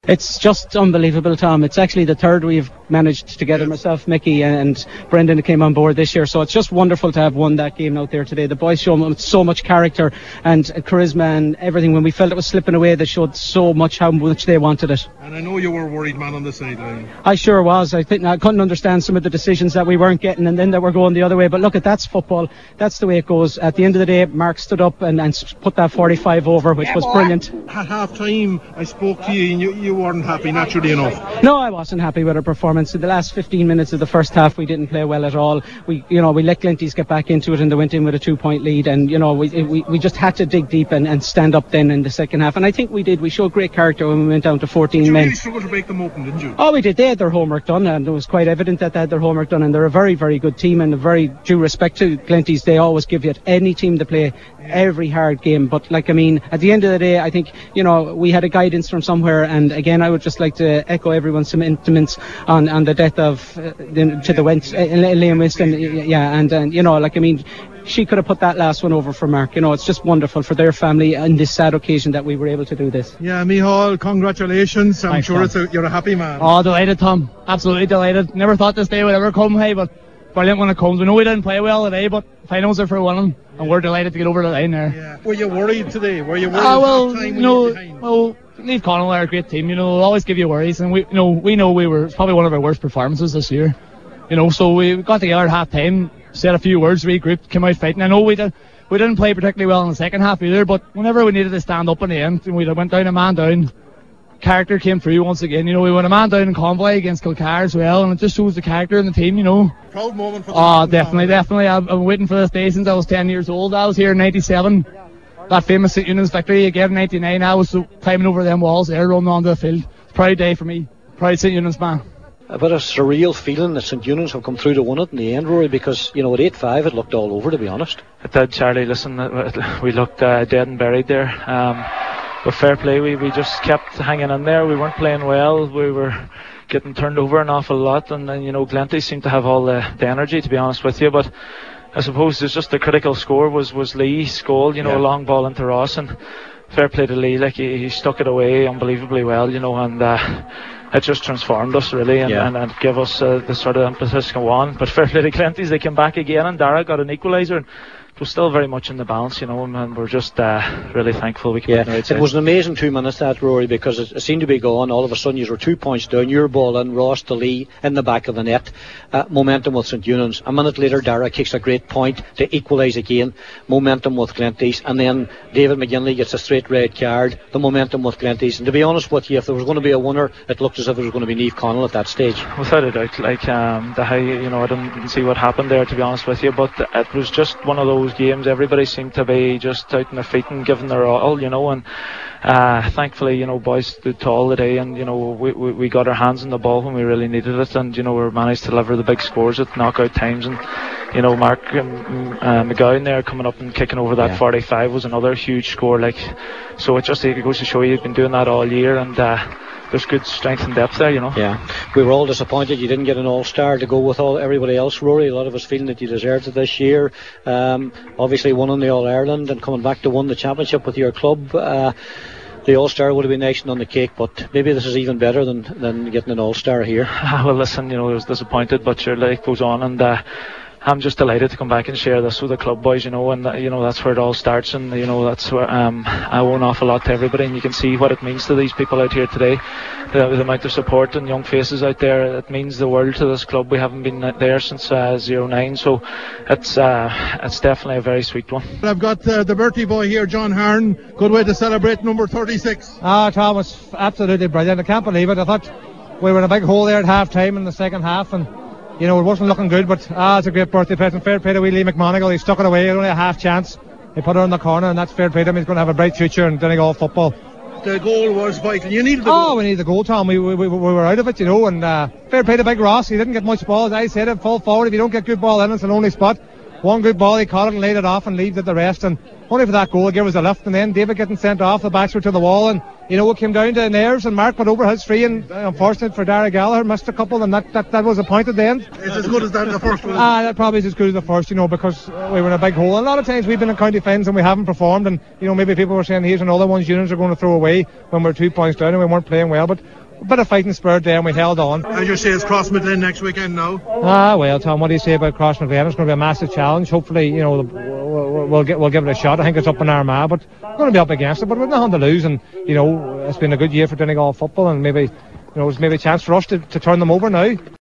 It's just unbelievable, Tom. It's actually the third we've managed together, myself, Mickey and Brendan came on board this year, so it's just wonderful to have won that game out there today. The boys show so much character and charisma and everything. When we felt it was slipping away, they showed so much how much they wanted it. And I know you were worried, man, on the sideline. I sure was. I think I couldn't understand some of the decisions that we weren't getting and then that were going the other way, but look, that's football. That's the way it goes. At the end of the day, Mark stood up and put that 45 over, which was brilliant. At half time I spoke to you and you weren't happy, naturally enough. No, I wasn't happy with our performance. In the last 15 minutes of the first half, we didn't play well at all. We let Glenties get back into it and they went in with a 2-point lead, and we just had to dig deep and stand up then in the second half, and I think we did. We showed great character when we went down to 14 men. You really struggled to break them open, didn't you? Oh, we did. They had their homework done, and it was quite evident that they had their homework done, and they're a very, very good team, and a very due respect to Glenties, they always give you any team to play every hard game. But at the end of the day, I think we had a guidance from somewhere, and again I would just like to echo everyone's sentiments on the death of Liam Winston. She could have put that last one over for Mark. It's just wonderful for their family on this sad occasion that we were able to do this. Yeah, Micheál, congratulations. I'm sure you're a happy man. Oh, delighted, Tom. Absolutely delighted. Never thought this day would ever come, hey, but brilliant when it comes. We know we didn't play well today, but finals are for winning, and we're delighted to get over the line there. Yeah. Were you worried today? Were you worried? Niamh Conaill are a great team. They'll always give you worries, and we know it's probably one of our worst performances this year. So we got together at half time, said a few words, regrouped, came out fighting. I know we didn't play particularly well in the second half either, but whenever we needed to stand up in the end, we went down a man down. Character came through once again. We went a man down in Convoy against Kilcar as well, and it just shows the character in the team. Proud moment for them. Definitely. I've been waiting for this day since I was 10 years old. I was here in 97. That famous St Eunan's victory again in 99. I was climbing over them walls there, running onto the field. Proud day for me. Proud St Eunan's man. A bit of surreal feeling that St Eunan's have come through to win it in the end, Rory, because at 8-5 it looked all over, to be honest. It did, Charlie. Listen, we looked dead and buried there. But fair play, we just kept hanging in there. We weren't playing well. We were getting turned over an awful lot, and then Glenties seemed to have all the energy, to be honest with you. But I suppose there's just the critical score was Lee's goal, a long ball into Ross, and fair play to Lee. He stuck it away unbelievably well, and it just transformed us really, and gave us the sort of impetus to go on. But fair play to Glenties, they came back again, and Dara got an equaliser, and it was still very much in the balance, and we're just really thankful we came out the right side. It was an amazing 2 minutes, that, Rory, because it seemed to be gone. All of a sudden you were 2 points down, your ball in, Ross to Lee in the back of the net, momentum with St Eunan's. A minute later Dara kicks a great point to equalise again, momentum with Glenties, and then David McGinley gets a straight red card, the momentum with Glenties. And to be honest with you, if there was going to be a winner, it looked as if it was going to be Niamh Conaill at that stage. Without a doubt, I didn't see what happened there, to be honest with you, but it was just one of those games. Everybody seemed to be just out on their feet and giving their all, and thankfully, boys stood tall today, and we got our hands on the ball when we really needed it, and we managed to deliver the big scores at knockout times, and Mark McGowan there coming up and kicking over that 45 was another huge score. So it goes to show you, you've been doing that all year, and there's good strength and depth there, Yeah, we were all disappointed you didn't get an all-star to go with everybody else, Rory. A lot of us feeling that you deserved it this year. Obviously winning the All-Ireland and coming back to win the championship with your club. The All-Star would have been icing on the cake, but maybe this is even better than getting an All-Star here. Well, listen, I was disappointed, but sure, life goes on, and I'm just delighted to come back and share this with the club boys, and that's where it all starts, and that's where I owe an awful lot to everybody, and you can see what it means to these people out here today, the amount of support and young faces out there. It means the world to this club. We haven't been there since 09, so it's definitely a very sweet one. I've got the Bertie boy here, John Harn. Good way to celebrate number 36. Thomas, absolutely brilliant. I can't believe it. I thought we were in a big hole there at half time in the second half, and it wasn't looking good, but it's a great birthday present. Fair play to Lee McMonigal. He stuck it away, only a half chance. He put it on the corner, and that's fair play to him. He's going to have a bright future in Donegal football. The goal was vital. You needed the goal. We needed the goal, Tom. We were out of it, and fair play to Big Ross. He didn't get much ball, as I said, full forward. If you don't get good ball in, it's a lonely spot. one good ball, he caught it and laid it off and leaves at the rest, and only for that goal gave us a lift. And then David getting sent off, the backs were to the wall, and it came down to nerves, and Mark went over his free, and unfortunate for Dara Gallagher, missed a couple, and that was a point at the end. It's as good as that, the first one. That probably is as good as the first, because we were in a big hole. And a lot of times we've been in county finals and we haven't performed, and maybe people were saying here's another one Union's are going to throw away when we're 2 points down and we weren't playing well, but a bit of fighting spirit there and we held on. As you say, it's Cross Midland next weekend now. Well, Tom, what do you say about Cross Midland? It's going to be a massive challenge. Hopefully, we'll give it a shot. I think it's up in Armagh, but we're going to be up against it, but we've nothing to lose, and it's been a good year for Donegal football, and maybe there's maybe a chance for us to turn them over now.